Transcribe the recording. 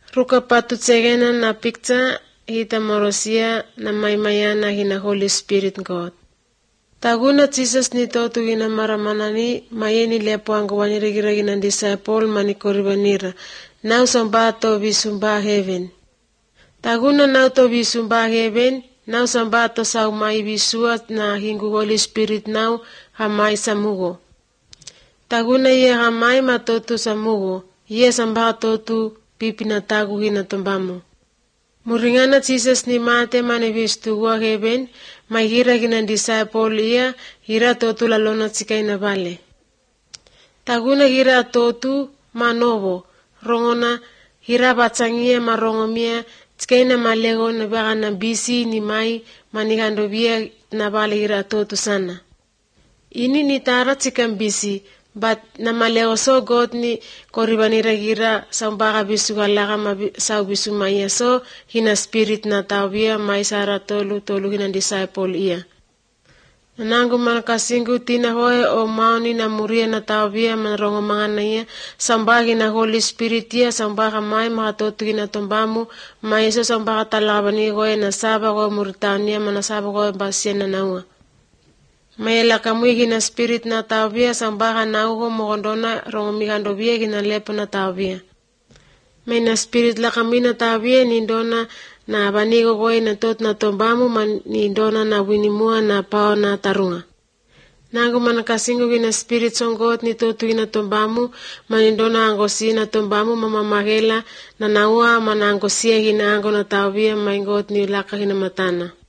Ruka patu tsegena na picture hita morosia na maimayana hina Holy Spirit God. Taguna Jesus ni totu hina maramanani mayeni lepo angwani regiragina disciple mani koribanira. Now sambato visumba heaven. Taguna now to visumba heaven. Now sambato sa mai visua na hingu Holy Spirit now hamai samugo. Taguna ye hamai matotu samugo. Ye sambato tu pipina tagu hina tombamu. Muringana Jesus ni mate mane vistuwa heaven. Mai hira hina disciple ia hira totu lalona tsikaina vale. Taguna hira totu manovo. Rongona hira batsangia marongomia tsikaina malego na baga na bisi ni mai manigandovia na vale hira totu sana. Ini ni tara tsikam bisi. But na malego so God ni koribanira hira sambaga bisu galaga sau bisu maya so hina spirit na tawia mai sara tolu hina disciple ia. Nangu manakasingu tina hoe o mauni na muria na tawia manrongo mangana ia sambaga na Holy Spirit ia sambaga mai mahatotu hina tombamu mai so sambaga talabani hoe na saba hoe Mauritania manasaba hoe basia na naua. Mayela kamui hina spirit na tawia sambaga nauho mogondona rongomigandovia hina lepo na tawia. Mayna spirit la kami na tawia nindona na banigo goe na tot na tombamu nindona na winimua na pao na tarunga. Nangu manakasingu hina spirit songot ni totu hina tombamu manindona angosi na tombamu mama magela na naua manangosia hina ango na tawia maingot ni laka hina matana.